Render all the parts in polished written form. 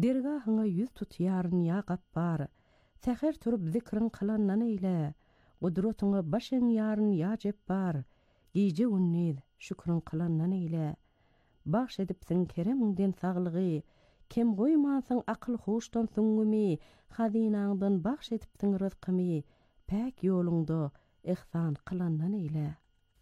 Dergahına yüz tutuyarın ya gappar, Täher turup zikrin kılannan eyle, Gudrotuňa başyň yarın ya jebbar, Giýje unnid şükrin kılannan eyle. Bahş edipsiň keremiňden saglygy, Kem goýmasaň akıl hoşdan süňümi, Hazinaňdan bahş edipsiň rızkymy, Päk ýoluňda ihsan kılannan eyle.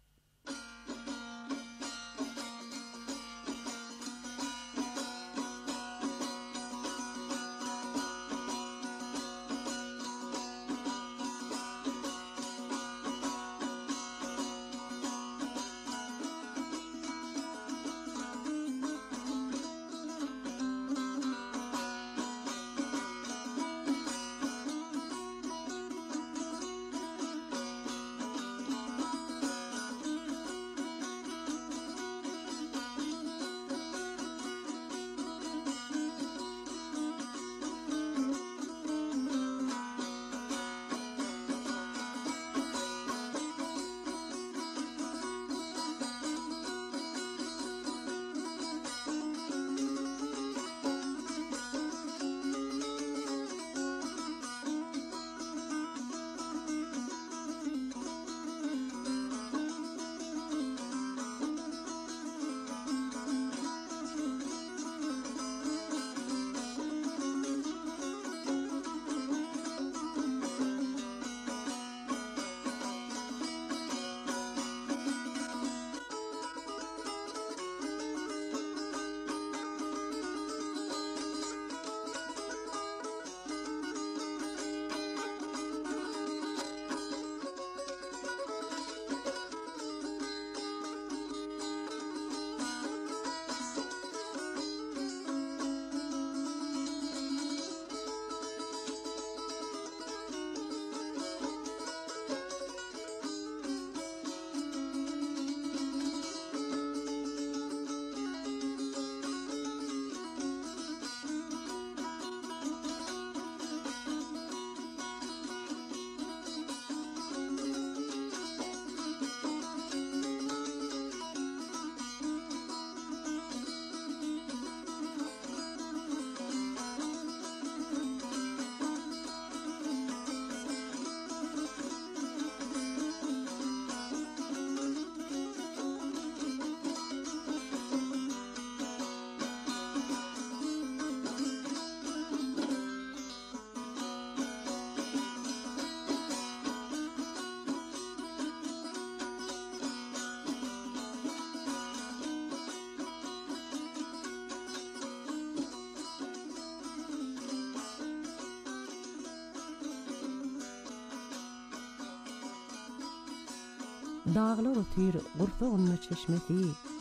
Dağlar otyr gursa onna çeşmesi,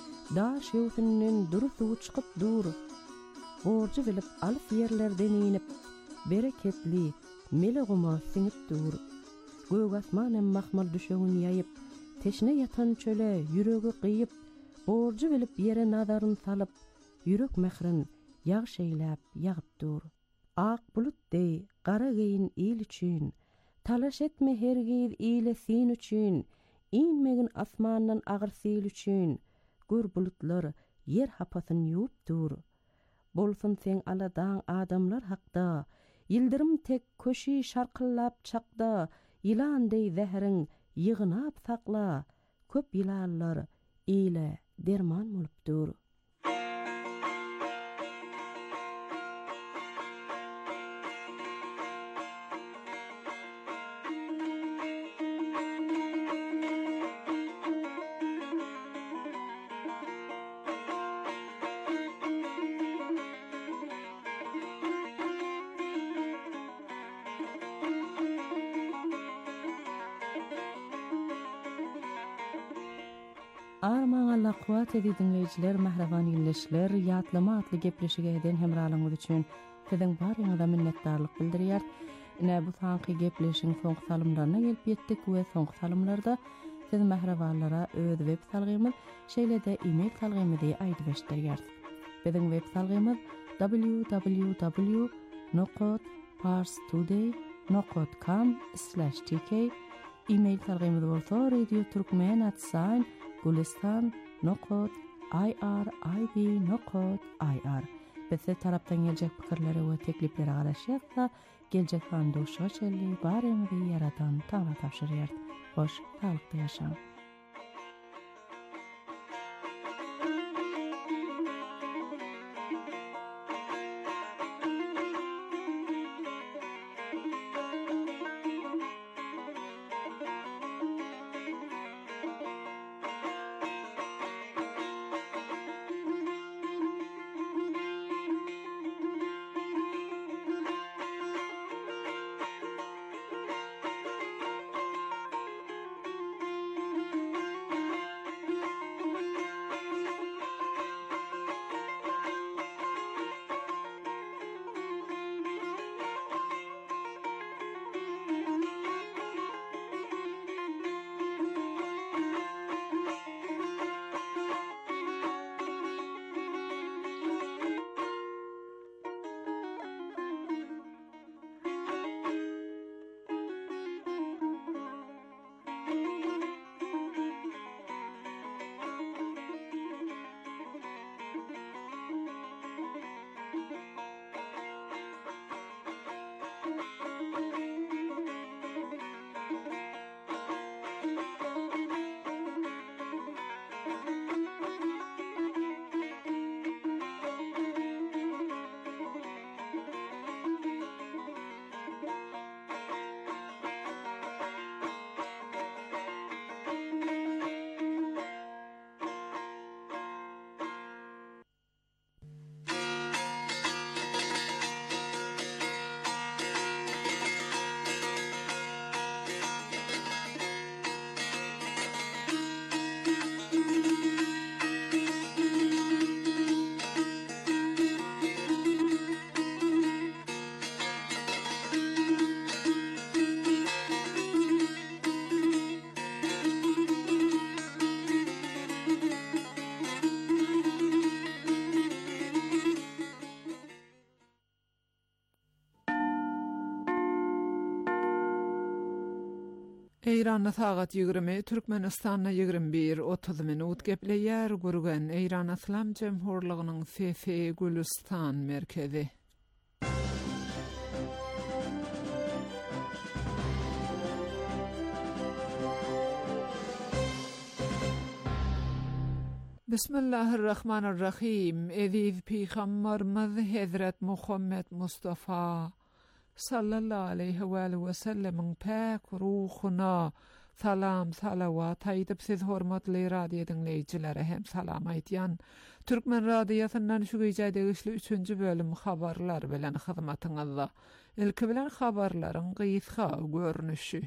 daş ýöwsünden dur suw çykyp dur. Borjy bilip alyp ýerlerden inip, bereketli meleguma siňip dur. Gög asmanyň mahmal düşegini ýaýyp, teşne ýatan çöle ýüregi gyýyp, borjy bilip ýere nazaryn salyp, ýürek mehrin ýagşeýläp ýagyp dur. Ak bulutdy gara geýin il üçin, talaş etme hergiz ile sin üçin. İnmegin asmandan agyr sil üçin, gör bulutlar yer hapasyn ýuwup dur. Bolsun sen aladan adamlar hakda, ýyldyrum tek köşi şarkyllap çakda, ýylandey zähriň ýygnap sakla, köp ýylanlar ile derman bolup dur. Armaňa laqwat edýänler, mahraban ýyllaşlar, ýatlama atly gepleşige eden hemralaryňyz üçin siziň baryňyza minnetdarlyk bildirýär. Bu sanky gepleşiň soňky salymlaryna gelip ýetdik we soňky salymlarda siz mahrabanlara öz web salgymyz, şeýle-de e-mail salgymyzy aýdyp berýär. Biziň web salgymyz www.parstoday.com/tk. E-mail salgymyz bolsa radio@gulistan.irib.ir. etbese tarapdan gelecek pikirlere we teklipleri garaşýatsa, gelecek handuşa çelli baremgi yaratan taňa tapşyrýar. Hoş, sağlıkly ýaşaň. Eýranda sagat 20, Türkmenistanda 21, 30 minut gepleýär gurgen Eýran Islam Jemhurlygynyň FF Gülistan merkezi. Bismillahirrahmanirrahim. Eziz Peygamberimiz Hazret Muhammed Mustafa sallallahu aleyhi ve sellem'in pek ruhuna salam salavat aýdyp siz hormatly radio dinleýijilere hem salam aýdýan. Türkmen radiosundan şu gecede 3-nji bölüm habarlar bilen hyzmatyňyzda. Ilki bilen habarlaryň gysga görnüşi.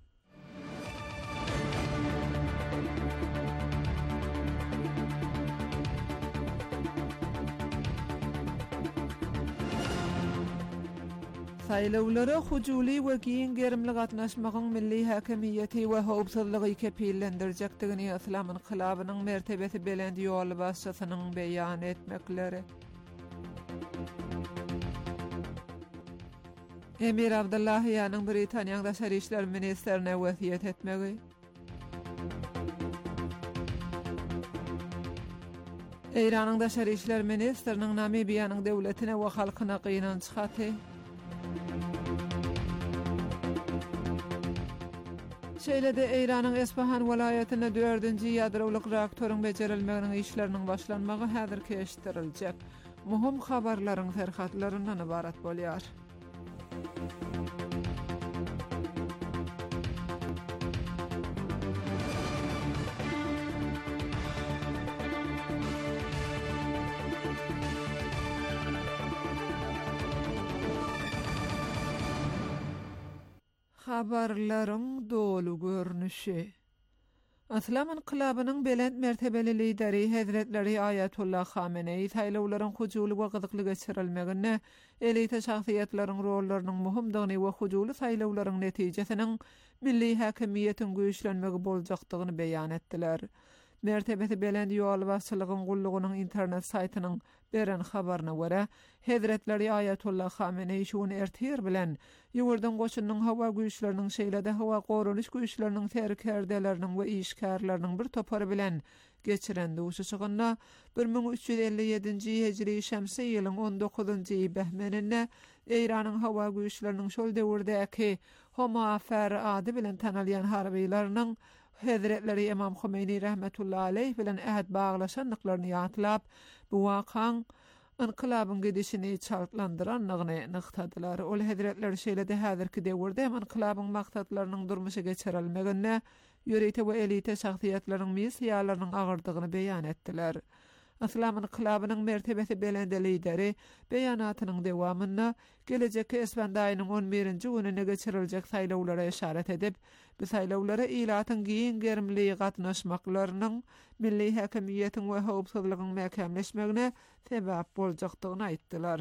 Saýlawlara hujuli we giň gerimli gatnaşmagyň milli häkimiýeti we howpsuzlygy kepillendirjekdigini Islam inqilabynyň mertebesi belend ýol başçysynyň beýan etmekleri. Emir Abdullahiýanyň Britaniýa Daşary işler ministerine wesiýet etmegi. Eýranyň Daşary işler ministeriniň Namibiýanyň döwletine we halkyna gynanç haty. Şeýlede Eýranyň Esfahan welaýatyna 4-nji ýadrowlyk reaktoryň bejerilmeginiň işleriniň başlanmagy häzir keşdiriljek. Muhim habarlaryň terhatlaryndan ibarat bolýar. Habarlaryň dolu görnüşi. Islam inqilabynyň belend mertebeli lideri Hazretleri Ayatullah Khamenei saýlawlaryň hujuli we gyzykly geçirilmegine, elite şahsiýetleriň rollarynyň muhimdigini we hujuli saýlawlaryň netijesiniň milli häkimiýetiň güýçlenmegi boljakdygyny beýan etdiler. Mertebesi belend ýol başçylygyň gullugynyň internet saýtynyň beren habaryna görä, Hazretleri Ayatullah Khamenei şuny ertir bilen ýurdun goşunyň hawa güýçleriniň şeýlede hawa gorunuş güýçleriniň terkerdeleriniň we işgärleriniň bir topary bilen geçiren duşuşygyna 1357-nji hijri şemsi ýylyň 19-njy behmeninde Eýranyň hawa güýçleriniň şol döwürdäki Homafer ady bilen tanalýan harbylarynyň Hazretleri İmam Hümeyni rahmetullahi aleyh bilen ähd baglaşanlyklaryny ýatlap bu wakaň inqilabyň gidişini çaltlandyranlygyny nyktadylar. Ol Hazretler şeýle-de häzirki döwürde inqilabyň maksatlarynyň durmuşa geçirilmegine ýöreýte we elite şahsiýetleriniň missiýalarynyň agyrdygyny beýan etdiler. Islam inqilabynyň mertebesi belende lideri beýanatynyň dewamyna gelecekki esbanda aýynyň 11-nji gününe geçiriljek saýlawlara işaret edip, bu saýlawlara ilatyň giň gerimli gatnaşmaklarynyň milli häkimiýetiň we howpsuzlygyň mäkämleşmegine sebäp boljakdygyny aýtdylar.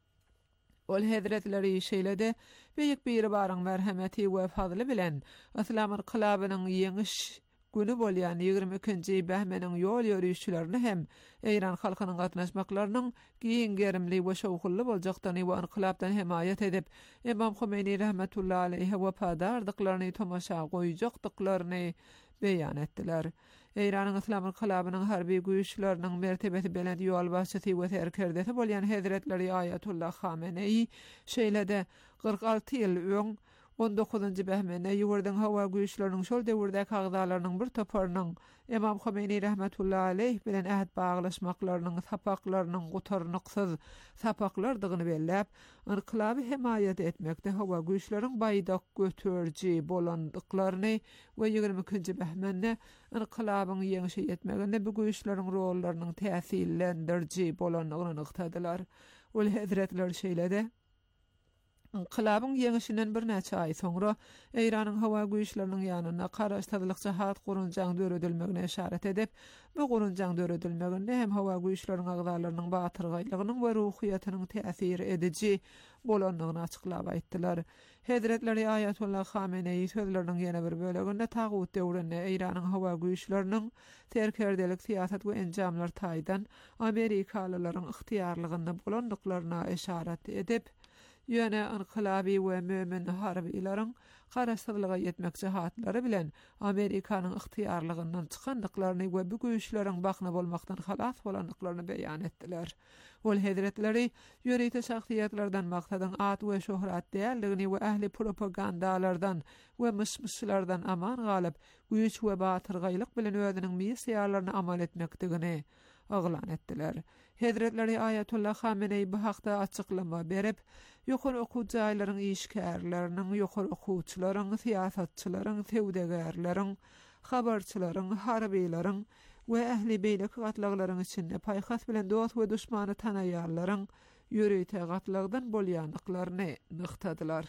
Ol Hazretleri şeýle-de beýik bir baryň merhemeti we fadly bilen Islam inqilabynyň ýeňiş günü bolýan 22-nji behmeniň ýol ýörüşçülerini hem Eýran halkynyň gatnaşmaklarynyň giň gerimli we şowkully boljakdygyny we inqilabdan hemaýat edip, Imam Hümeyni rahmetullahi aleyh wefadardyklaryny tomaşa goýjakdyklaryny beýan etdiler. Eýranyň Islam inqilabynyň harby güýçleriniň mertebesi belend ýol başçysy we serkerdesi bolýan Hazretleri Ayatullah Hamenei şeýle-de 46 ýyl öň 19-njy behmene ýurdyň hawa güýçleriniň şol döwürdäki agdalarynyň bir toparynyň Imam Hümeyni rahmetullahi aleyh bilen ähd baglaşmaklarynyň sapaklarynyň gutarnyksyz sapaklardygyny belläp, inqilaby hemaýat etmekde hawa güýçleriň baýdak götürji bolandyklaryny we 22-nji behmende inqilabyň ýeňişe ýetmeginde bu güýçleriň rollarynyň täsirlendirji bolandygyny nyktadylar. Ol Hazretler şeýle-de inqilabyň ýeňişinden bir näçe aý soňra Eýranyň hawa güýçleriniň ýanyna garaşdyrlyk jahat gurunjaň döredilmegine işaret edip, bu gurunjaň döredilmeginde hem hawa güýçleriň agdalarynyň batyrgylygynyň we ruhiýatynyň täsir ediji bolandygyny açyklap aýtdylar. Hazretleri Ayatullah Hamenei sözleriniň ýene bir böleginde tagut döwründe Eýranyň hawa güýçleriniň terkerdelik siýasat we enjamlar taýdan Amerikalylaryň ixtiýarlygyny bolandyklaryna işaret edip, ýöne inqilabi we mömin harbylaryň garaşdyrlyga ýetmek jahatlary bilen Amerikanyň ixtiýarlygyndan çykandyklaryny we bu güýçleriň bakna bolmakdan halas bolandyklaryny beýan etdiler. Ol Hazretleri ýöreýte şahsiýetlerden maksadyň at we şöhrat däldigini we ähli propagandalardan we mysmyslardan aman galyp güýç we batyrgylyk bilen özüniň missiýalaryny amal etmekdigini aglan etdiler. Hazretleri Ayatullah Hamenei bu hakda açıklama berip, ýokary okuw jaýlaryň işgärleriniň, ýokary okuwçylaryň, siýasatçylaryň, sewdegärleriň, habarçylaryň, harbylaryň we ähli beýlik gatlaglaryň içinde paýhas bilen dost we düşmany tanaýarlaryň ýöreýte gatlagdan bolýanlyklaryny nyktadylar.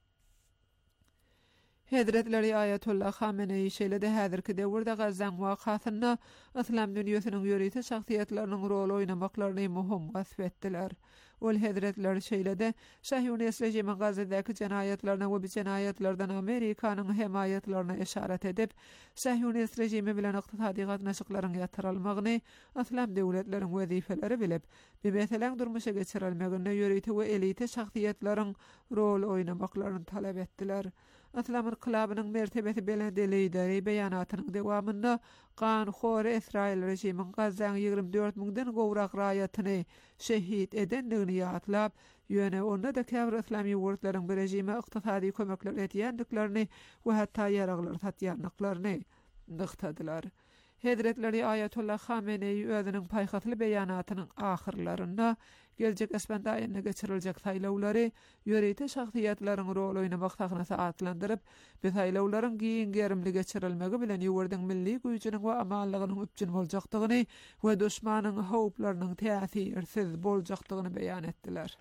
Hazretleri Ayatullah Hamenei şeýle-de häzirki döwürde Gazan wakasyna Islam dünýäsiniň ýöreýte şahsiýetleriniň rol oýnamaklaryny muhim gasbetdiler. Ol Hazretleri şeýle-de Şahyunist rejimiň Gazadäki jenaýatlaryna we bu jenaýatlardan Amerikanyň hemaýatlaryna işaret edip, Şahyunist rejimi bilen ykdysady gatnaşyklaryň ýatyrylmagyny Islam döwletleriň wezifeleri bilip, bu meseleň durmuşa geçirilmegine ýöreýte we elite şahsiýetleriň rol oýnamaklaryny talap etdiler. Islam inqilabynyň mertebesi belende lideri beýanatynyň dewamynda Ganxor Israil rejimiň Gazan 24 000-den gowrak raýatyny şehit edendigini ýatlap, ýöne onda da käbir Islam ýurtlaryň bir rejime ykdysady kömekler etýändiklaryny we hatda ýaraglar satýanlyklaryny nyktadylar. Hazretleri Ayatullah Hamenei özüniň paýhatly beýanatynyň ahyrlarynda gelecek esbanda aýyna geçiriljek saýlawlary ýöreýte şahsiýetleriň rol oýnamak tahyna atlandyryp, bu saýlawlaryň giň gerimli geçirilmegi bilen ýurdyň milli güýjüniň we amanlygynyň üpjün boljakdygyny we düşmanyň howplarynyň täsirsiz boljakdygyny beýan etdiler.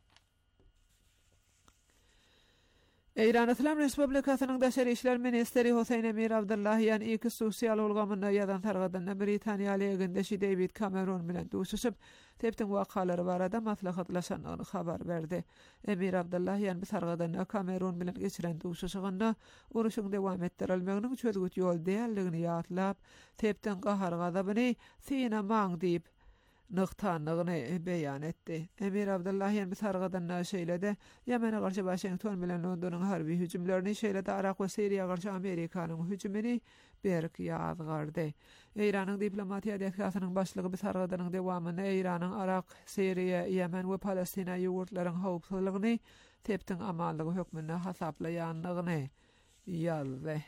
Eýran Islam Respublikasynyň Daşary işler ministeri Hüseyin Emir Abdullahiýan iki sosial ulgamyna ýazan targadan Britaniýaly egendeşi David Cameron bilen duşuşyp, tepden wakalary barada maslahatlaşanyny habar berdi. Emir Abdullahiýan bu targadan Cameron bilen geçiren duşuşygynda uruşyň dewam etdirilmeginiň çözgüt ýol däldigini ýatlap, tepden gahar gazabyny "Sine maň" diýip nıqtanlygyny beýan etdi. Emir Abdullahyan bir sargadan şeýlede Ýemene garşy Washington bilen Londonyň harby hüjümlerini şeýlede Irak we Syriýa garşy Amerikanyň hüjümini berk ýazgardy. Eýranyň diplomatiýa delegasynyň başlygy bir sargadanyň dewamyny Eýranyň Irak, Syriýa, Ýemen we Palestina ýurtlaryň howpsuzlygyny tepdiň amanlygy hökmüne hasaplaýanlygyny ýazdy.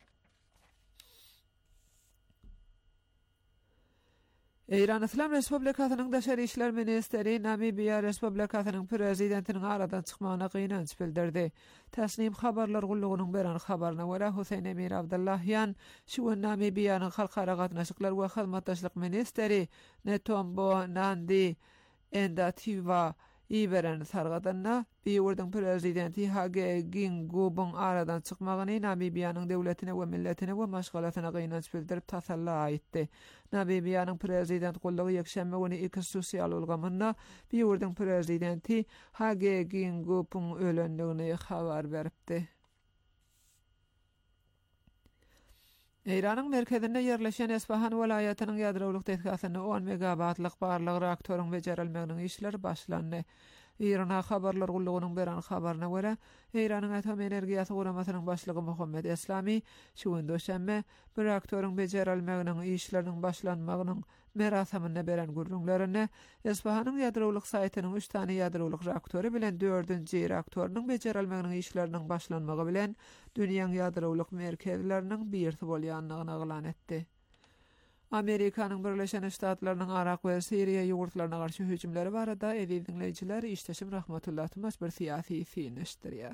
Eýran Islam Respublikasynyň Daşary işler ministeri Namibiýa Respublikasynyň prezidentiniň aradan çykmagyna gynanç bildirdi. Täsnim habarlar gullugynyň beran habaryna görä Huseyn Emir Abdullahyan şu Namibiýanyň halkara gatnaşyklar we hyzmatdaşlyk ministeri Netombo Nandi Endativa İberen sargadanna biýurdyň prezidenti Hage Geingoob'un aradan çykmagyny Namibiýanyň döwletine we milletine we maşgalatyna gynanç bildirip tasalla aýtdy. Namibiýanyň prezident gollugy ýekşembe güni iki sosial ulgamyna biýurdyň prezidenti Hage Geingoob'un ölendigini habar beripdi. Eýranyň merkezinde ýerleşen Esfahan welaýatynyň ýadrowlyk tetkigatyny 10 megawattlyk barlyk reaktoryň bejerilmeginiň işleri başlandy. Eýrana habarlar gullugynyň beran habaryna görä, Eýranyň atom energiýasy guramasynyň başlygy Muhammed Eslami şu döşembe bir reaktoryň bejerilmeginiň işleriniň başlanmagynyň merasamyna beren gurrunlaryny Esfahanyň ýadrowlyk saýtynyň 3 tane ýadrowlyk reaktory bilen 4-nji reaktorynyň bejerilmeginiň işleriniň başlanmagy bilen dünýäň ýadrowlyk merkezleriniň birsi bolýanlygyny aglan etdi. Amerikanyň Birleşen Ştatlarynyň Irak we Syriýa ýurtlaryna garşy hüjümleri barada dinleýijiler işteşim rahmatullah bir syýasy fiňişdirýär.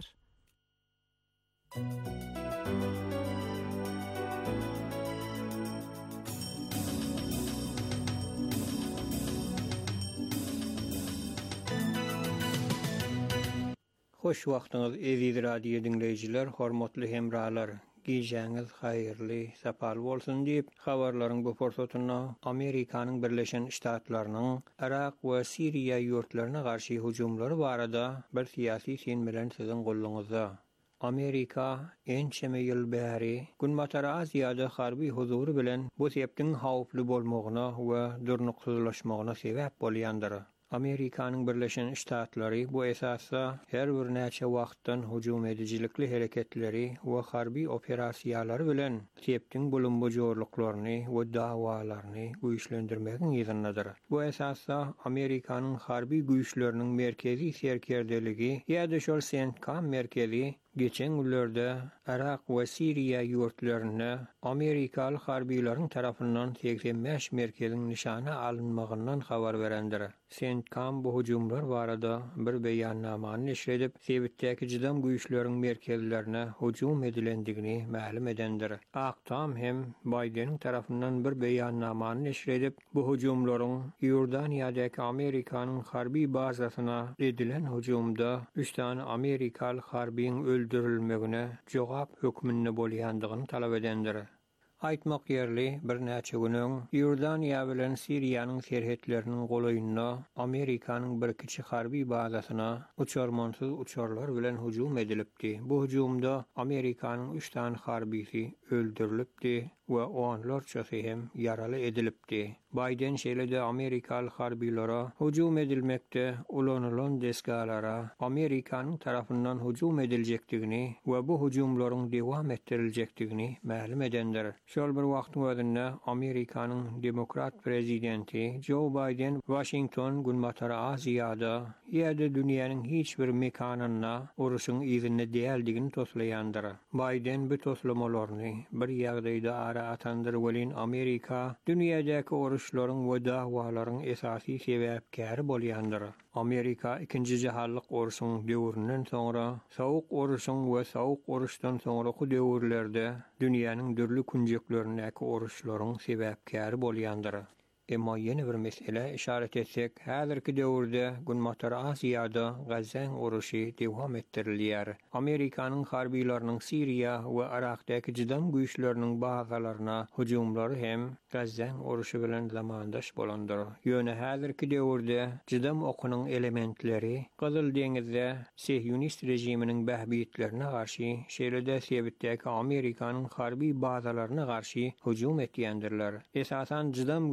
Hoş wagtyňyz eziz radio dinleýijiler, hormatly hemralar. Giýjäňiz haýyrly, sapal bolsun diýip habarlaryň bu forsatyna Amerikanyň Birleşen Ştatlarynyň Irak we Syriýa ýurtlaryna garşy hüjümleri barada bir syýasy sen bilen siziň golluňyzda. Amerika ençeme ýyl bäri günmatara Aziýada harby huzury bilen bu sepdiň hawply bolmagyna we durnuksyzlaşmagyna sebäp bolýandyr. Amerikanyň Birleşen Ştatlary bu esasda her bir näçe wagtdan hujum edijilikli hereketleri we harby operasiýalary bilen sepdiň bulunmajorlyklaryny we dawalaryny güýçlendirmegiň ýerinde. Bu esasda Amerikanyň harby güýçleriniň merkezi serkerdeligi ýa-da şol CENTCOM merkezi geçen günlerde Irak we Syriýa ýurtlaryna Amerikaly harbiýlaryň tarapyndan 85 merkeziň nişana alınmagyndan habar berendir. CENTCOM bu hujumlar barada bir beýannamany neşredip, sebitdäki jydam güýçleriň merkezlerine hujum edilendigini ma'lum edendir. Aktam hem Bideniň tarapyndan bir beýannamany neşredip, bu hujumlaryň Ýordaniýadäki Amerikanyň harby bazasyna edilen hujumda 3 tane Amerikaly harbiýiň öldürilmegine jogap hökmünde bolýandygyny talap edendir. Aýtmak ýerli bir näçe günden Ýordaniýa bilen Syriýanyň serhetleriniň golaýyna Amerikanyň bir kiçi harby bazasyna uçarmansyz uçarlar bilen hujum edilipdi. Bu hujumda Amerikanyň 3 tane harbisi öldürilipdi we onlarçasy hem ýaraly edilipdi. Biden şeýle-de Amerikaly harbiýlara hujum edilmekde ulanylan desgalara Amerikanyň tarapyndan hujum ediljekdigini we bu hujumlaryň dewam ettiriljekdigini ma'lum edendir. Şol bir wagtyň özünde Amerikanyň demokrat prezidenti Joe Biden Washington günmatara Aziýada ýa-da dünýäniň hiç bir mekanyna uruşyň izini däldigini toslaýandyr. Biden bu toslamalaryny bir ýagdaýda ara atandyr welin Amerika dünýädäki uruşlaryň we dawalaryň esasy sebäpkäri bolýandyr. Amerika 2-nji jahallyk uruşynyň döwründen soňra sowuk uruşyň we sowuk uruşdan soňraky döwürlerde dünýäniň dürli kunjeklerindäki uruşlaryň sebäpkäri bolýandyr. Emma yeni bir mesele işaret etsek, häzirki döwürde günmatara Aziýada Gazzaň uruşy dewam ettirilýär. Amerikanyň harbiýlarynyň Syriýa we Irakdaky jydam güýçleriniň bazalaryna hujumlary hem Gazzaň uruşy bilen zamandaş bolandyr. Ýöne häzirki döwürde jydam okunyň elementleri Gyzyl deňizde Siýonist rejiminiň bähbitlerine garşy şeýle-de sebitdäki Amerikanyň harbiý bazalaryna garşy hujum etýändirler. Esasan jydam güýçleri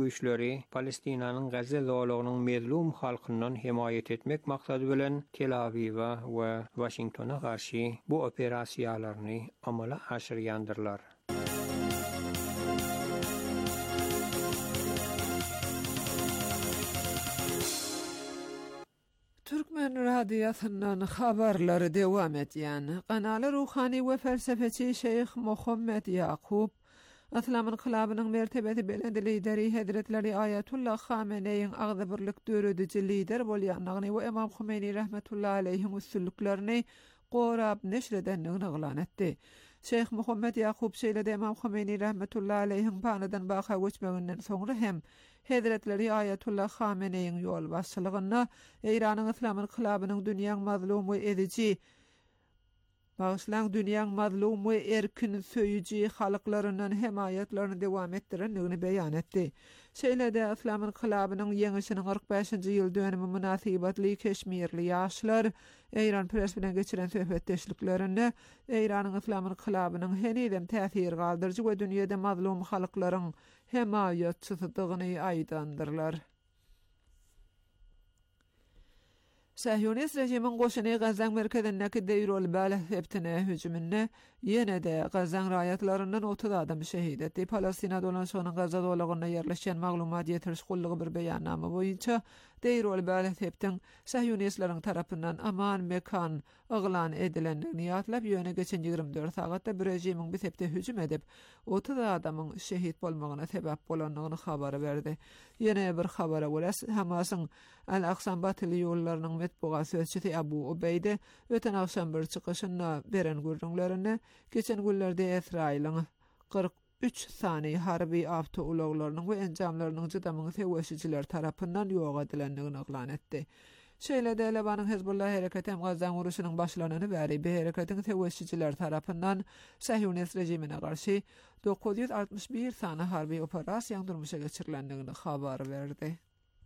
Misri, Palestinanyň Gazze zowlagynyň mezlum halkyndan himayet etmek maksady bilen Tel Aviwa we Washingtona garşy bu operasiýalaryny amala aşyrýandyrlar. Türkmen radyosynyň habarlary dewam etýän. Kanaly ruhani we felsefeçi Şeyh Muhammed Yaqub Atlamyň kylabynyň mertebeti bilen lideri Hazretleri Ayatullah Khameneiň agdy birlik dörediji lider bolýanlygyny we Imam Khomeini rahmetullahi aleyhiň üstünliklerini gorap neşredenligini ýalan etdi. Şeyh Muhammed Yaqub şeýle-de Imam Khomeini rahmetullahi aleyhiň panydan baha göçmeginden soňra hem Hazretleri Ayatullah Khameneiň ýol başçylygyna Iranyň Islamyň kylabynyň dünýäň mazlum we edici Bağışlan dünýäň mazlum we erkin söýüji halklaryndan himayetlerini dewam etdirenligini beýan etdi. Şeýle-de Islamyň kylabynyň ýeňişiniň 45-nji ýyl dönümi münasibetli Keşmirli ýaşlar Eýran press bilen geçiren söhbetdeşliklerinde Eýranyň Islamyň kylabynyň henidem täsir galdyrjy we dünýede mazlum halklaryň himayetçisidigini aýdandyrlar. Sahyonist rejimiň goşuny Gazan merkezindäki Deirol Bala heptine hüjümine ýene-de Gazan raýatlaryndan 30 adam şehit etdi. Palestina dolanşygynyň Gaza dowlagyna ýerleşen maglumat ýetiriş gullygy bir beýannama boýunça Deirol Bala heptin Sahyonistlaryň tarapyndan aman mekan yglan edilendigini ýatlap ýöne geçen 24 sagatda bir rejimiň bir hepde hüjüm edip 30 adamyň şehit bolmagyna sebäp bolanlygyny habar berdi. Ýene bir habara görä Hamasyň Al-Aqsa batyly ýollarynyň metbuat sözçisi Abu Ubeyde öten akşam bir çykyşyna beren görüňlerini geçen günlerde Israýlyň 43 sany harby awtouloglarynyň we enjamlarynyň jydamyň sewşijiler tarapyndan ýok edilendigini ýalan etdi. Şeýle-de Lebanyň Hezbollah hereketi hem Gazan uruşynyň başlanany bäri bu hereketiň sewşijiler tarapyndan Sahyonist rejimine garşy 961 sany harby operasiýa durmuşa geçirilendigini habar berdi.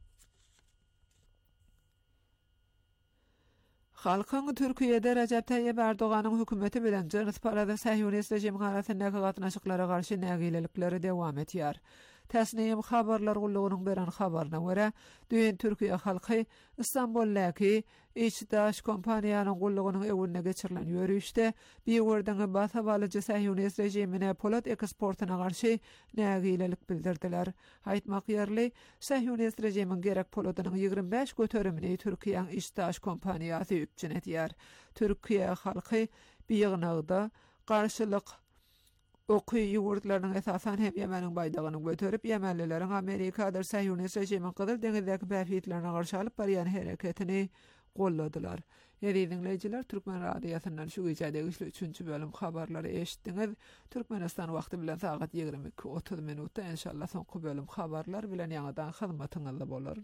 Halkyň Türkiýede Recep Tayyip Erdoganyň hökümeti bilen Jans parada Sahyonist rejimi arasyndaky gatnaşyklara garşy nägilelikleri dewam etýär. Täsnim habarlar gullugynyň beren habaryna görä, düýün Türkiýe halky Istanbuldaky İçdaş kompaniýanyň gullugynyň ewine geçirilen ýörüşde bir wurdyňy basawalyjy Sahyonist rejimine polat eksportyna garşy nägilelik bildirdiler. Aýtmak ýerli, Sahyonist rejimiň gerek polatynyň 25 göterimini Türkiýeň İçdaş kompaniýasy üpçün etýär. Türkiýe halky bir ýygynagda garşylyk okuy ýurtlarynyň esasan hem Ýemeniň baýdagyny göterip Ýemenlileriň Amerikadyr Sahyonist rejimiň Gyzyl deňizdäki bäfitlerine garşy alyp barýan hereketini golladylar. Ýeri dinleýijiler, Türkmen radiosynyň şu gecädäki 3-nji bölüm habarlary eşitdiňiz. Türkmenistan wagty bilen saat 22:30 minutda inşallah soňky bölüm habarlar bilen ýa-da hyzmatyňyzda bolar.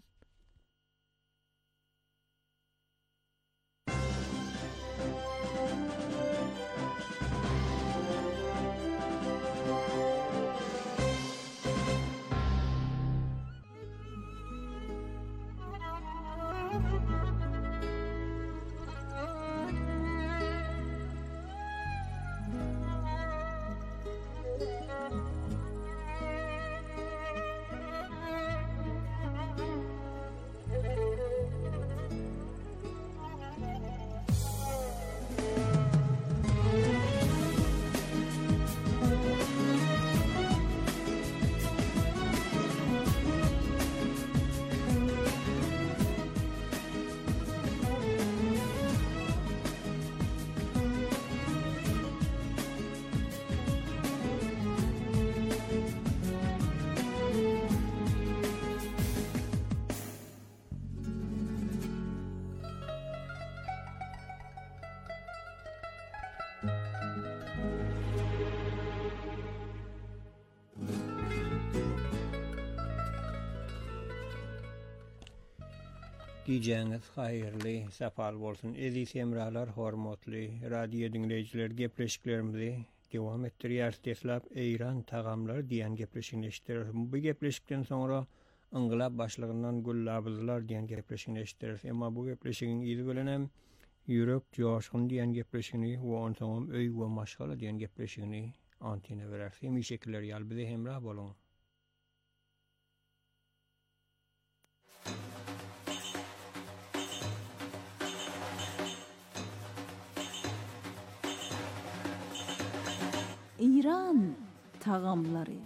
Gecäňiz haýyrly, sapal bolsun. Eziz hemralar, hormatly radio dinleýijiler, gepleşiklerimizi dewam etdirýär. Teslap Eýran tagamlary diýen gepleşigini eşitdir. Bu gepleşikden soňra Inqilab başlygyndan gullabızlar diýen gepleşigini eşitdir. Emma bu gepleşigiň ýyly bilen ýürek ýaşgyn diýen gepleşigini we onsoň öý we maşgala diýen gepleşigini antine berer. Hem şekiller ýal bize hemra bolun. İran tagamları.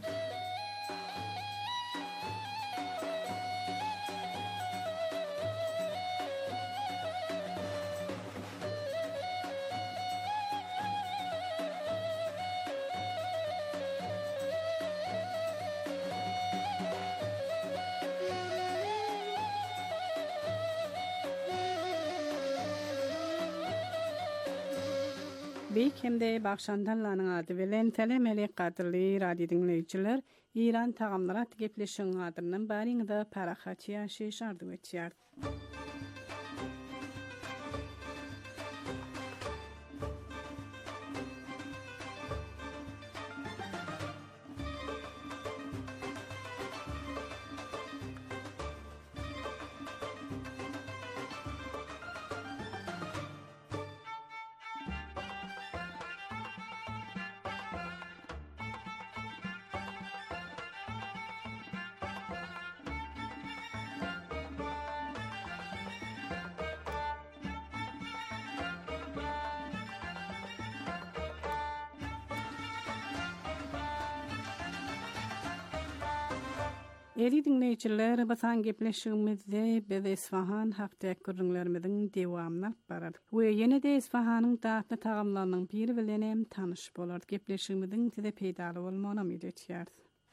Beýkemde bagşandanlaryň ady bilen telemeli gadyrly radio dinleýijiler, İran tagamlary gepleşiň adyryndan baryňda parahat ýaşy şardy geçýär. Eri dinleýijiler, basan gepleşigimizde biz Isfahan hakda görüňlerimiziň dewamyny barar. We ýene-de Isfahanyň dağly tagamlarynyň biri bilen hem tanyş bolar. Gepleşigimiziň size peýdaly bolmagyna umyt etýär.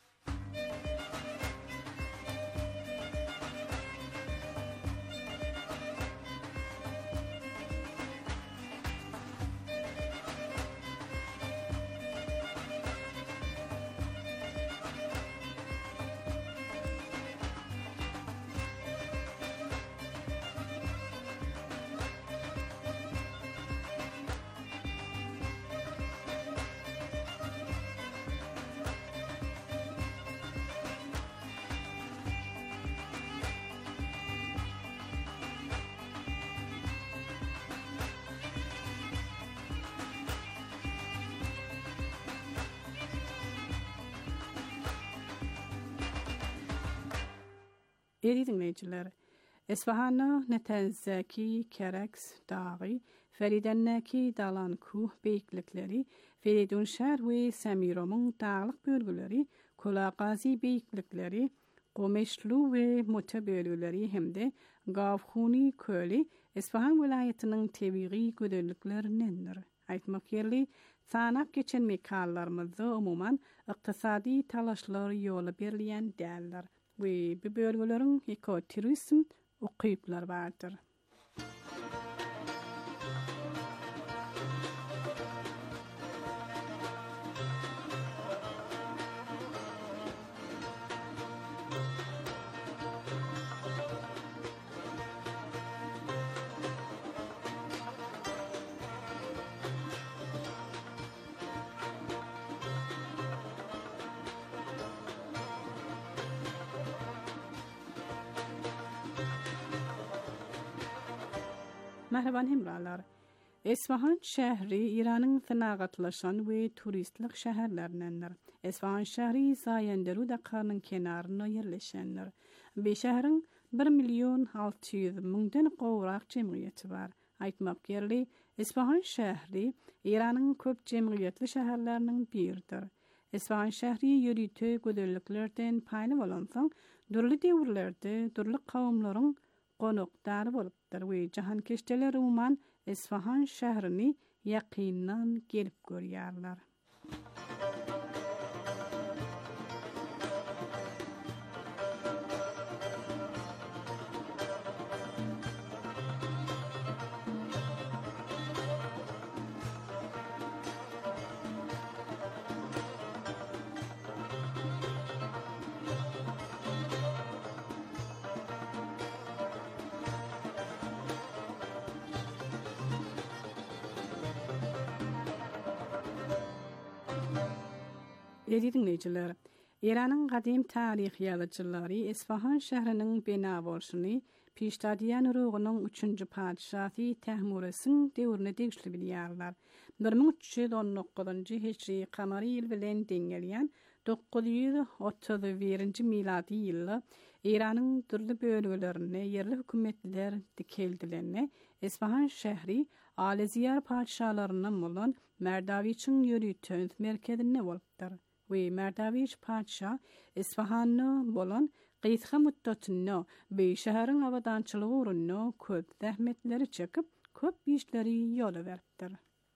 Eri dinleýijiler, Isfahanyň Netezeki, Kereks, Dagy, Feridenneki, Dalankuh beýiklikleri, Feridunşär we Semiromyň daglyk bölgeleri, Kulaqazi beýiklikleri, Gomeşlu we Mute bölgeleri hemde Gawhuni köli Isfahan vilayatynyň tebiği gözelliklerindendir. Aýtmak ýerli, sanap geçen mekallarymyzda umuman ykdysady talaşlar ýola berilýän däldir. We bu bölgeleriň ekoturizm okyplar bardyr. Merhaban hemralar. Isfahan şähri İranyň synagatlaşan we turistlik şäherlerindendir. Isfahan şähri Sayenderu daqanyň kenaryna ýerleşendir. Bu şähriň 1.600.000-den gowrak jemgyýeti bar. Aýtmak gerli, Isfahan şähri İranyň köp jemgyýetli şäherleriniň biridir. Isfahan şähri ýörüte gözelliklerden paýly bolansaň, durly döwürlerde durly kawmlaryň gonakdary bolupdyr we jahan keşdeler umuman Isfahan şährini ýakyndan gelip görýärler. Eri dinleýijiler, Iranyň gadym taryh ýazyjylary Isfahan şähriniň bina bolşuny Piştadiýan rugynyň 3-nji padşahy Tehmuresiň döwrüne degişli bilýärler. 1319-njy hijri kamary ýyl bilen deňelýän 931-nji miladi ýylda Iranyň türli bölgelerine yerli hökümetler dikeldilerine Isfahan şähri Aleziyar padşalarynyň bolan Merdaviç'in yürütün merkezinde bolupdyr. We Merdaviç padşah İsfahanny bolan gysga müddetinde beý şäherin awadançylygy urunny köp zähmetleri çekip köp işleri ýola beripdir.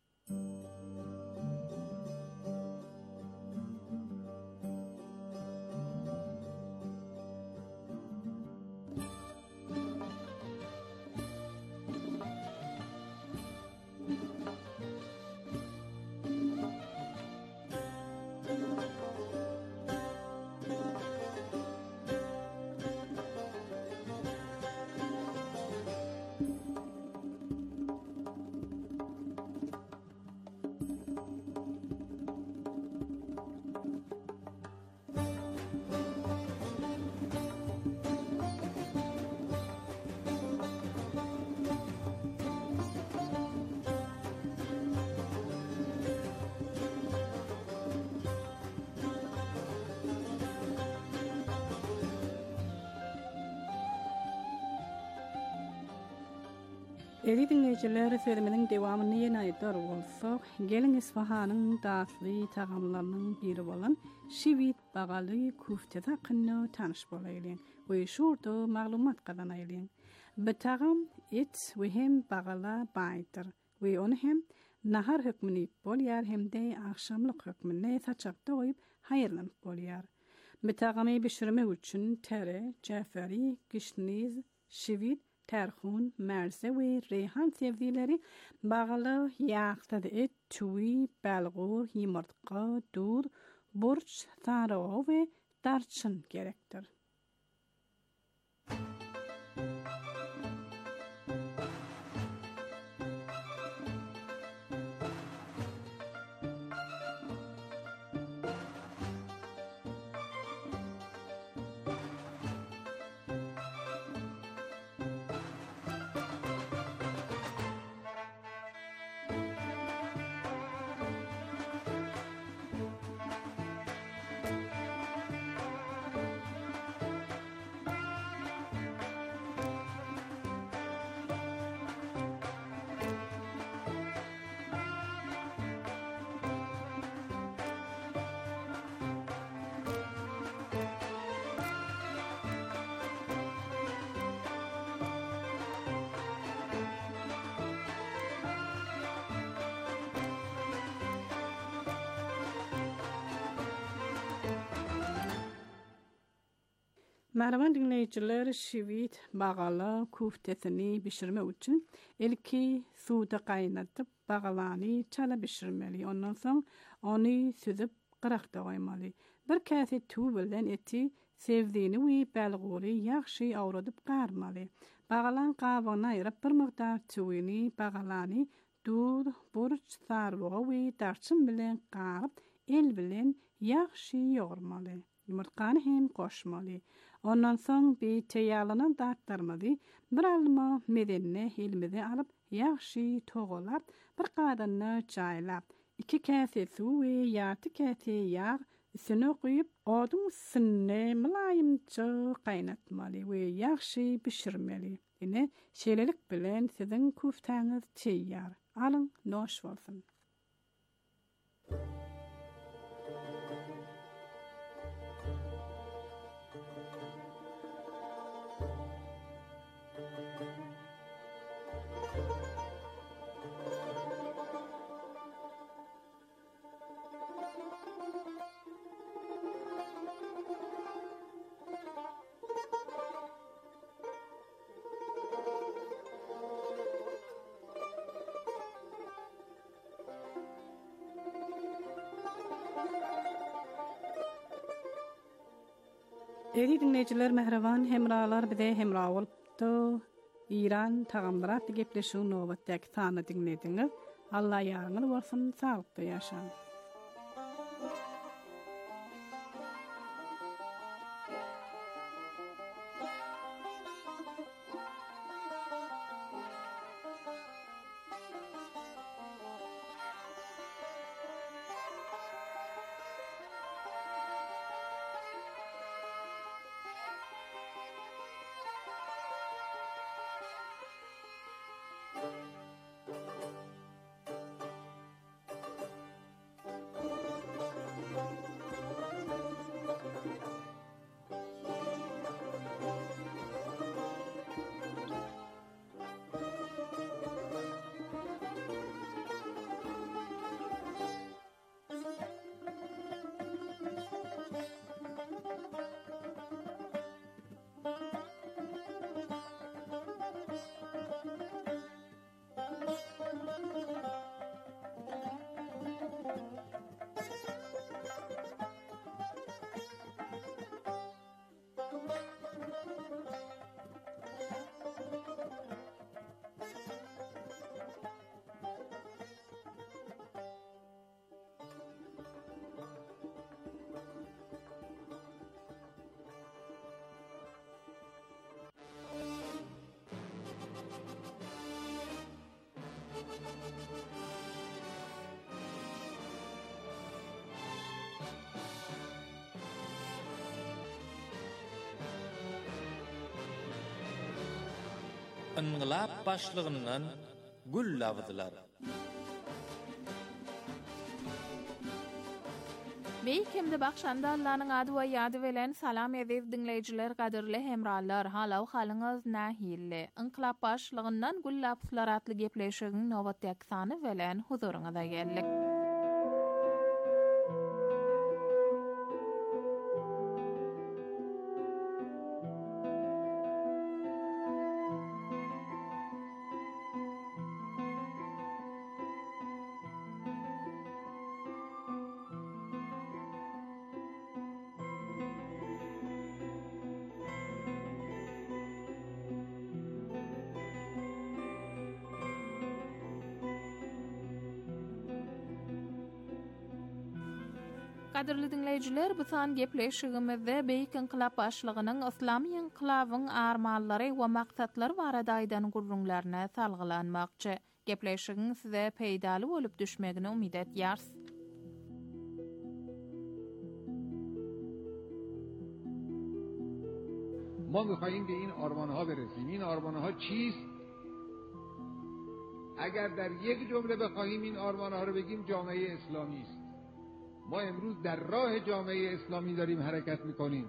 Eri dinleyiciler, sözümizin devamını ýene aýdar bolsak, gelin İsfahanyň dasly tagamlarynyň biri bolan şivit bagaly küfte hakyny tanyş bolaýlyň. Bu şurda maglumat gazanaýlyň. Bu tagam et we hem bagala baýdyr. We onu hem nahar hökmüni bolýar hemde akşamlyk hökmüne saçakda goýup haýyrlanyp bolýar. Bu tagamy bişirmek üçin tere, jafari, gişniz, şivit, terhun, merse we reyhan sevdileri bagalı ýagtydy et, tüwi, balgur, ýumurtga, dud, burç, sarığı we darçyn gerekdir. Merhaban dinleyiciler, şivit bagala küftesini pişirme üçün ilki suda qaynatıp bagalany çala pişirmeli. Ondan soň onu süzüp qırakda goýmaly. Bir käse tuw bilen eti sevdiğini we balgury ýagşy awradyp garmaly. Bagalan gabyna aýryp bir mykdar tuwyny bagalany dud, burç, sarığı we darçyn bilen garyp el bilen ýagşy ýogurmaly. Ýumurtkany hem goşmaly. Ondan soň bir teýýarlanan dartdarmaly. Bir alma medenne elmize alyp ýagşy togolap, bir gadanyna çaýlap, 2 käse suw we ýarty käse ýag üstüne goýup, oduň üstüne mylaýymça qaynatmaly we ýagşy pişirmeli. Ine şeýlelik bilen siziň küftäňiz teýýar. Alyň, noş bolsun. Eri dinleyiciler, mehreban hemralar bize hemra bolupdy. İran tagamlara gepleşүү nowatdaky sany dinlediňiz. Allah ýarňyz bolsun, saglypda ýaşaň. İnqilab başlığından gül lavdılar. Beýkemde bakşanda Allah'ın adı we ýady bilen salam edip dinleýijiler, gaderli hemrallar, halaw halyňyz nähilli. Inqilab başlygyndan gullaplar atly gepleşigiň nowatdaky sany bilen huzuruňyza geldik. Gaderli dinleýijiler, bu san gepleşigimizde Beýik inqilab başlygynyň Islamy inqilabyň armanlary we maksatlary barada aýdan gurrunlaryna salgylanmakçy. Gepleşigiň size peýdaly bolup düşmegine umyt etýäris. ما می‌خواهیم به این آرمان‌ها برسیم. این آرمان‌ها چیست؟ اگر در یک جمله بخواهیم این آرمان‌ها رو بگیم جامعه اسلامی است. ما امروز در راه جامعه اسلامی داریم حرکت می‌کنیم.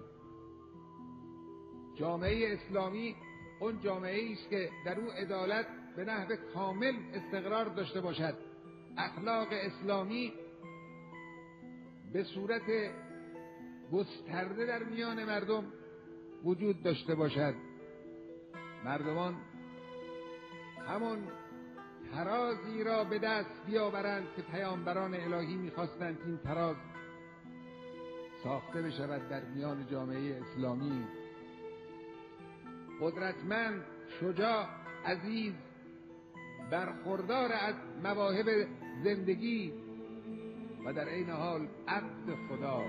جامعه اسلامی اون جامعه‌ای است که در او عدالت به نحو کامل استقرار داشته باشد. اخلاق اسلامی به صورت گسترده در میان مردم وجود داشته باشد. مردمان همون ترازی را به دست بیاورند که پیامبران الهی می‌خواستند این تراز ساخته بشود در میان جامعه اسلامی. قدرتمند، شجاع، عزیز، برخوردار از مواهب زندگی و در عین حال عبد خدا.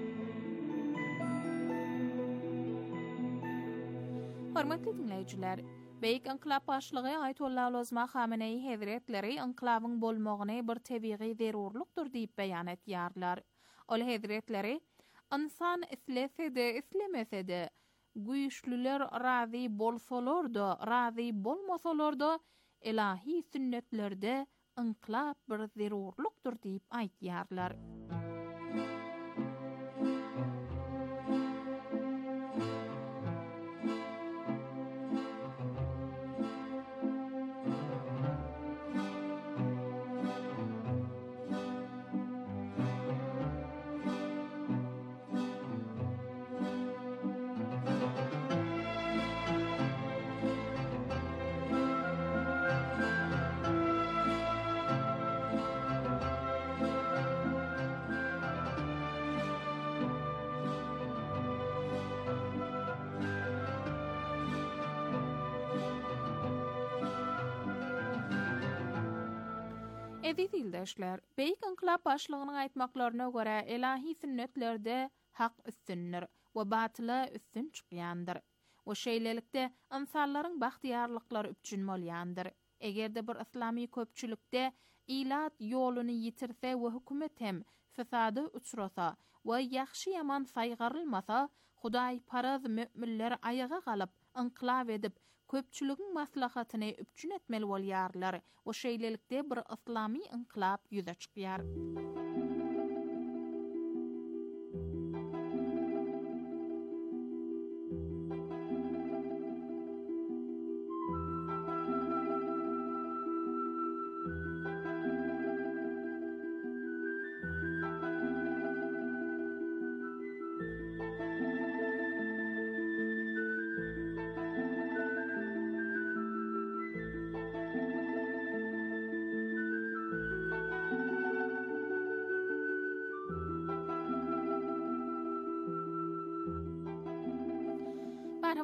Hormatly dinleýijiler, Beýik inqilab başlygy Aýatullah Ulama Hameneý Hazretleri inqilabyň bolmagyny bir tebigy zerurlukdur diýip beýan etýärler. Ol Hazretleri insan islese-de, islemese-de, güýçlüler razy bolsalar-da, razy bolmasalar-da ilahi sünnetlerde inqilab bir zerurlukdur diýip aýtýarlar. Eziz ildeşler, Beýik inqilab başlygynyň aýtmaklaryna görä ilahi sünnetlerde hak üstündir we batyla üstün çykýandyr. O şeýlelikde insanlaryň bahtiýarlyklary üçin bolýandyr. Egerde bir islami köpçülikde ilat ýoluny ýitirse we hökümet hem fesady uçrasa we ýaxşy ýaman saýgarylmasa, Hudaý paraz müminler ayağa galyp inqilab edip köpçüligiň maslahatyny üpçün etmeli bolýarlar. O şeýlelikde bir islami inqilab ýüze çykýar.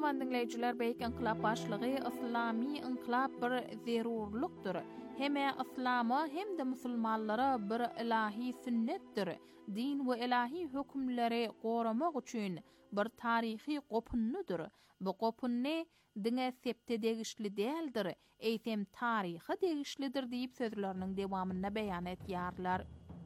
Bahrawan dinleyiciler beýik inqilab başlygy islamy inqilab bir zerurlukdyr. Heme islama hem de musulmanlara bir ilahi sünnetdir. Din we ilahi hükümleri goramak üçin bir tarihi gopunnudur. Bu gopunny diňe septe degişli däldir, eýtem tarihy degişlidir diýip sözleriniň dewamyna beýan etýärler.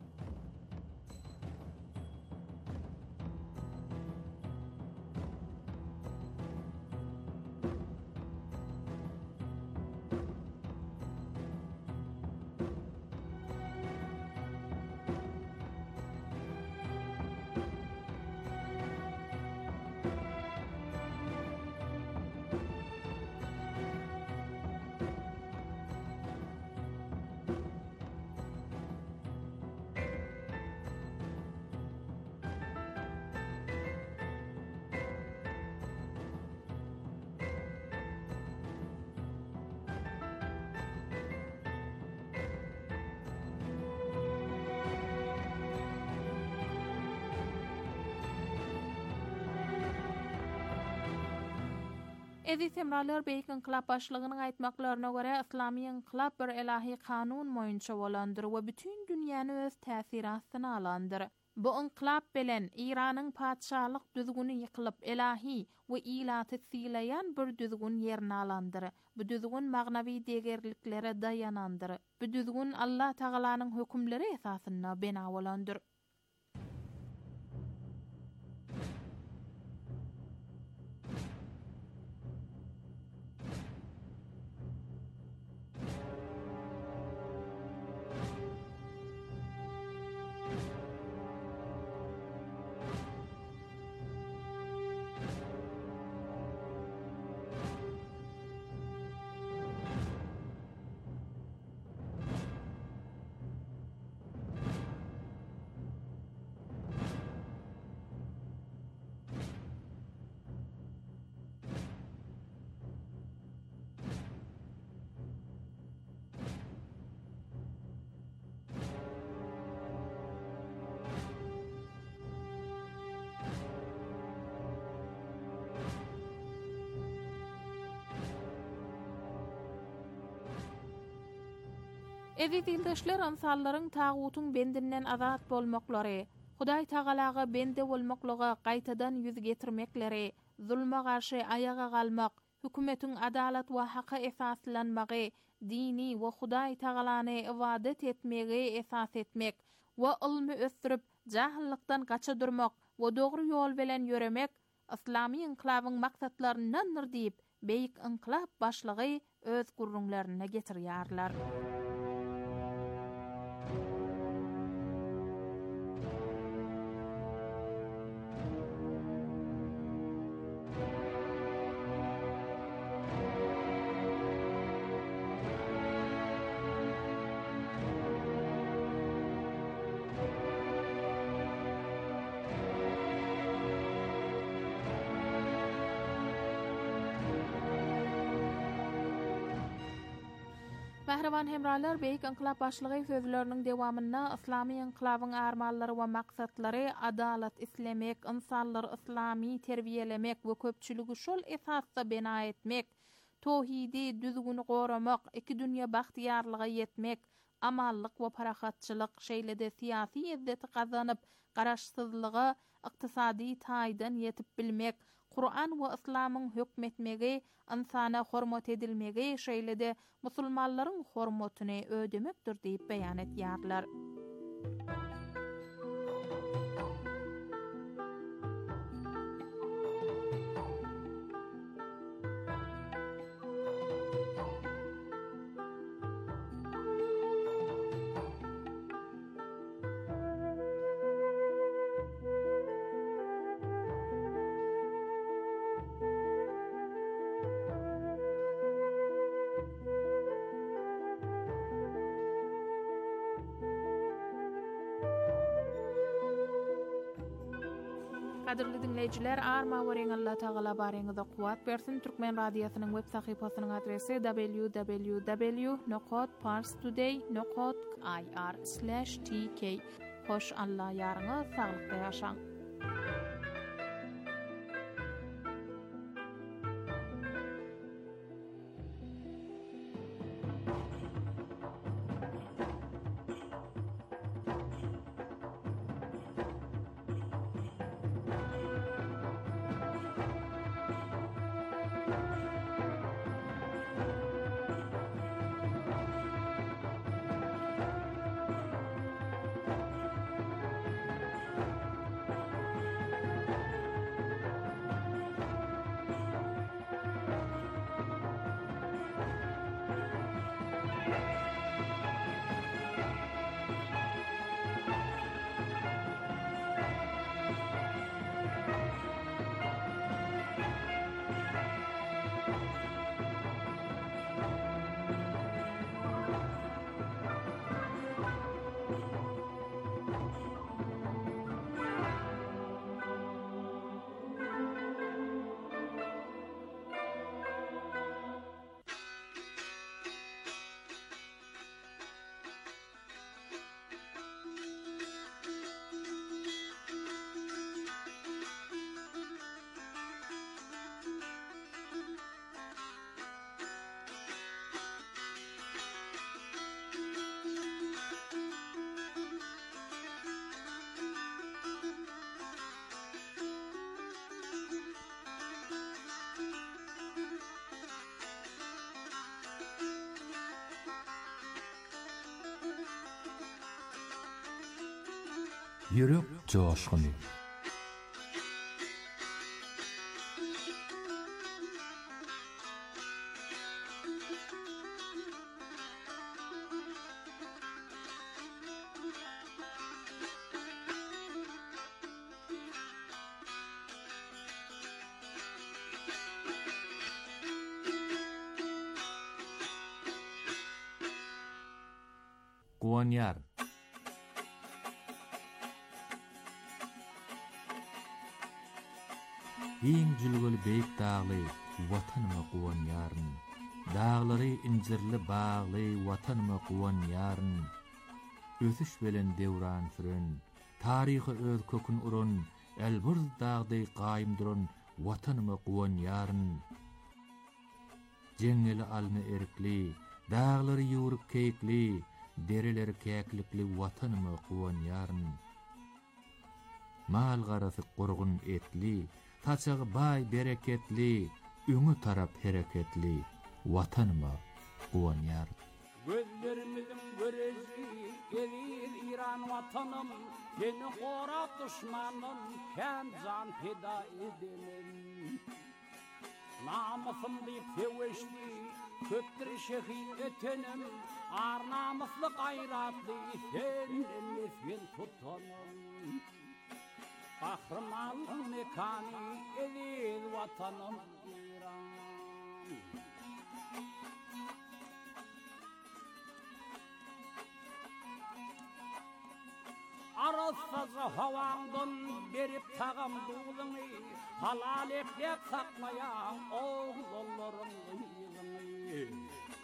Edi semralar beýik inqilab başlygynyň aýtmaklaryna görä islamy inqilab bir ilahi kanun moýunça bolandyr we bütün dünýäni öz täsiri astyna alandyr. Bu inqilab bilen Iranyň padşahlyk düzgüni ýykylyp ilahi we ilaty silayan bir düzgün ýerine alandyr. Bu düzgün magnawy degerliklere dayanandyr. Bu düzgün Allah Tagalanyň hökümleri esasyna bina bolandyr. Edi dildeşler ansallaryň tagutyň bendinden azat bolmaklary, Hudaý Tagalaga bende bolmaklygy gaýtadan ýüz getirmekleri, zulma garşy ayaga galmak, hökümetiň adalat we haqa esaslanmagy, dini we Hudaý Tagalany ibadet etmegi esas etmek we ilmi ösdürip jahillikden gaçadyrmak we dogry ýol bilen ýöremek islamy inqilabyň maksatlaryndandyr diýip beýik inqilab başlygy öz gurrunlaryna getirýärler. Bahrawan hemralar beýik inqilab başlygy sözleriniň dewamyna islamy inqilabyň armanlary we maksatlary adalat islemek, insanlar islamy terbiýelemek we köpçüligi şol esasda bina etmek, tohidi düzgün goramak, iki dünýä bahtiýarlygy ýetmek, amallyk we parahatçylyk şeýlede siýasy izzeti gazanyp, garaşsyzlygy ykdysady taýdan ýetip bilmek, Kur'an we İslamyň hökmetmegi, insana hormat edilmegi şeýlede musulmanlaryň hormatyny ödemekdir diýip beýan etýärler. Kadirli dinleyijiler, arma wering Allah Taala baryňyza kuwat bersin. Türkmen radiosynyň web sahypasynyň adresi www.parstoday.ir/tk. Hoş Allah ýaryňyz saglyklykda ýaşaň. yürek coşkuny. Guanyar. Iň jülgül beýik dagly watanymy guanyaryn. Daglary incirli bagly watanymy guanyaryn. Ösüş bilen dewran süren, taryhy öz kökün uran, elbirz dagdy gaýym duran watanymy guanyaryn. Jengeli almy erkli, daglary ýurup keýkli, derileri käklikli watanymy guanyaryn. Mal garasy gurgun etli, taçagy bay bereketli, öňü tarap hereketli watanymy guanyaryn. Gözlerimizin görezi gelir İran vatanım, seni horap düşmanım, kem can feda edelim. Namusum deyip seveşli, köptür şehit etenim, ar namuslu gayratlı, senden mesken tutanım. Kahramanlığın mekani, eziz vatanım İran. Arasızı havandan berip tağım doğduğunu, halal eklep saklayan oğullarım kıyığını.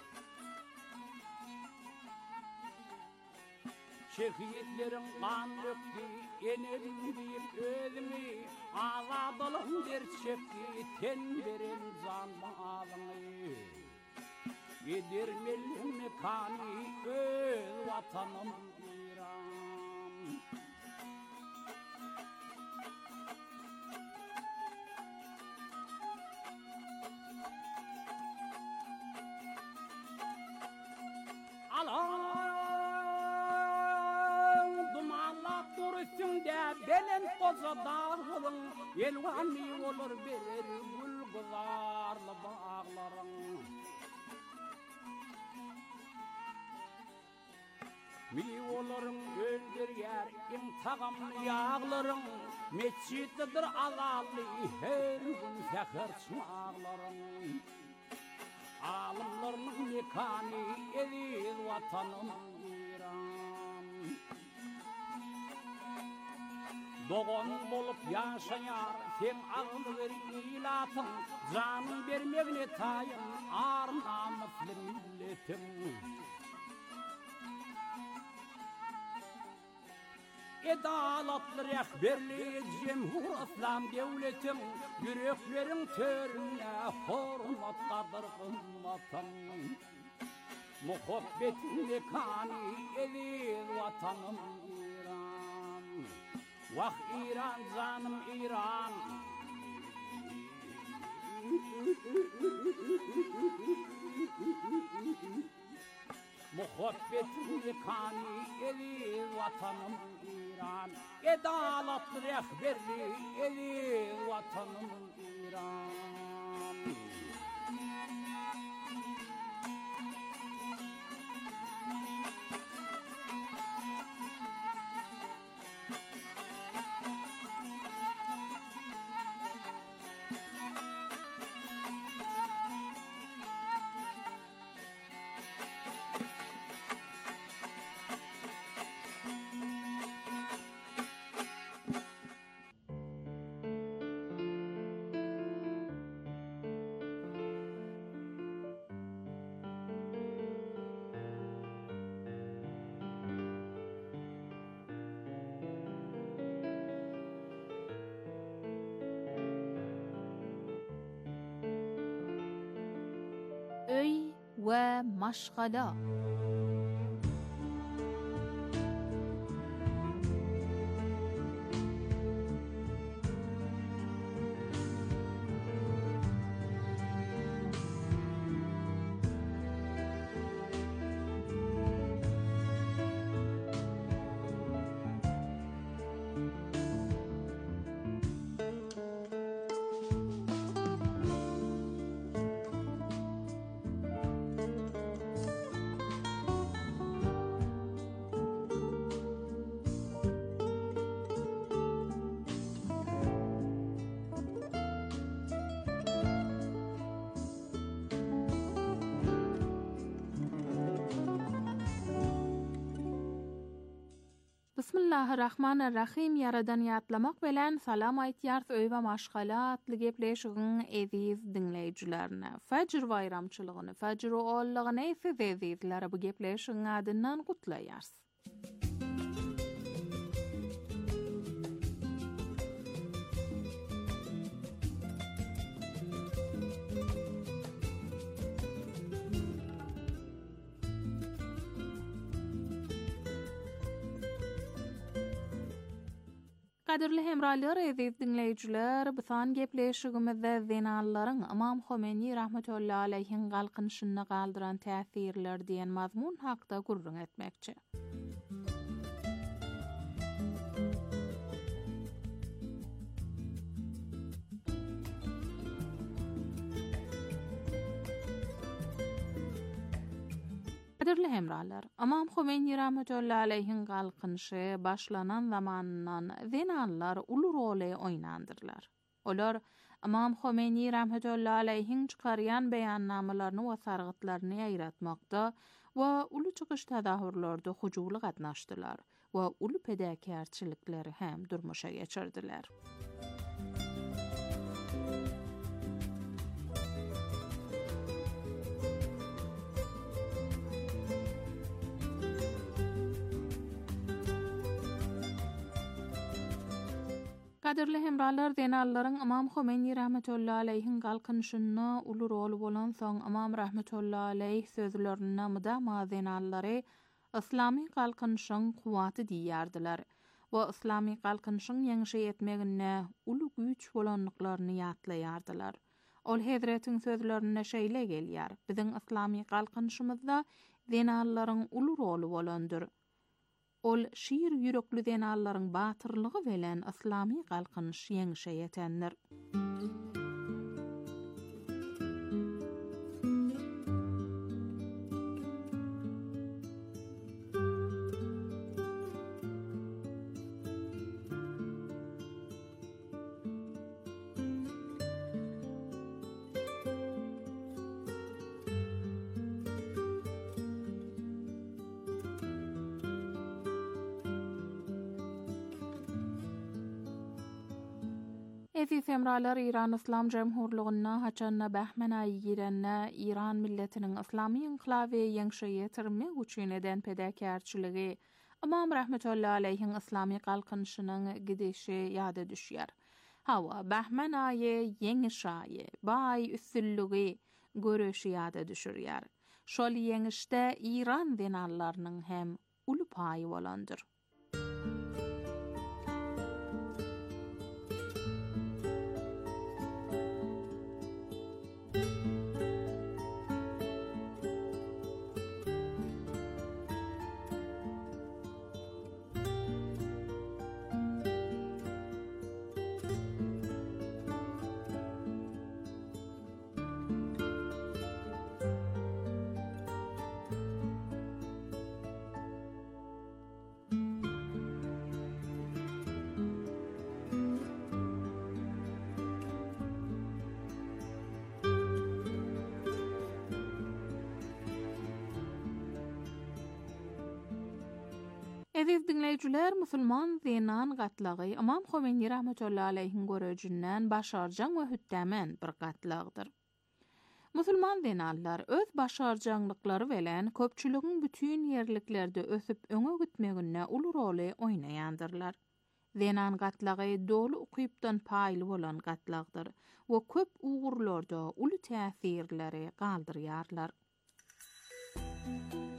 Şehitlerin kan döktü, enelim deyip ölümü, azadılığın dert çekti, ten veren can mağalını. Yedirmelin mekani, öz vatanım İran. Dumanlap duruşunda belen koza dağılın, elvani olur verir gül güzarlı bağların. Mi olurun öldür yer, intağamlı yağların, mescididir alallı, her gün fəxir çağların. Alımlarının mekani, eziz vatanım İran. Doğan bolup yaşayar, sen ağıl ver ilatın, canın vermeğine tayın, ar namuslu milletim. Edalatlı rehberliği Cemhur İslam devletim, yüreklerin törüne hormatladır kımmatım. Muhabbetin mekani, eziz vatanım İran. Vah İran canım İran. Muhabbetin mekani, eziz vatanım İran. Edalatlı rehberliği, eziz vatanım İran. Öy ve maşgala. Bismillahirrahmanirrahim yaradan yatlamak bilen salam aytyars öýbe maşgalatly gepleşigiň eziz dinleýijilerine. Fajr bayramçylygyny, fajr ollagyny ese ezizlere bu gepleşigiň adyndan gutlaýars. Kadirli hemralylar, eziz dinleýijiler, bu san gepleşigimizde zenallaryň Imam Khomeini rahmetullahi alayhiň galkynyşyna galdyran täsirler diýen mazmun hakda gurrun etmekçi. Kadirli hemralar, Imam Khomeini rahmetullahi alayhiň galkynşy başlanan zamandan zenallar uly role oýnandyrlar. Olar Imam Khomeini rahmetullahi alayhiň çykarýan beýannamalaryny we sargytlaryny ýaýratmakda we uly çykyş tadahurlarda hujulu gatnaşdylar we uly pedäkärçilikleri hem durmuşa geçirdiler. Kadirli hemralar, zenallaryň Imam Khomeini rahmetullahi alayhiň galkynşyna uly rol bolan soň Imam rahmetullahi alayh sözlerine mudama zenallary islami galkynşyň kuwaty diýerdiler we islami galkynşyň ýeňişe etmegine uly güýç bolanlyklaryny ýatlaýardylar. Ol Hazretiň sözlerine şeýle gelýär: Biziň islami galkynşymyzda zenallaryň uly rolu bolandyr. Ol şiir ýürekli zenallaryň batyrlygy bilen islami galkynş ýeňişe ýetendir. Eziz hemralar, İran İslam Cemhurluğuna haçanna Bahman ayı girenne İran milletinin İslami inqilaby ýeňişe ýetirmek üçin eden pedäkärçiligi Imam rahmetullahi alayhiň islami galkynşynyň gidişi ýada düşýär. Hawa Bahman ayı ýeňiş ayı, bay üstünlügi görüşi ýada düşürýär. Şol ýeňişde İran zenallarynyň hem uly paýy bolandyr. Eziz dinleýijiler, musulman zenan gatlagy Imam Khomeini rahmetullahi alayhiň görejinden başarjang we hüttämen bir gatlagdyr. Musulman zenallar öz başarjanlyklary bilen köpçüligiň bütün ýerliklerde ösüp öňe gitmegine uly role oýnaýandyrlar. Zenan gatlagy dolu ukypdan paýly bolan gatlagdyr we köp ugurlarda uly täsirleri galdyrýarlar.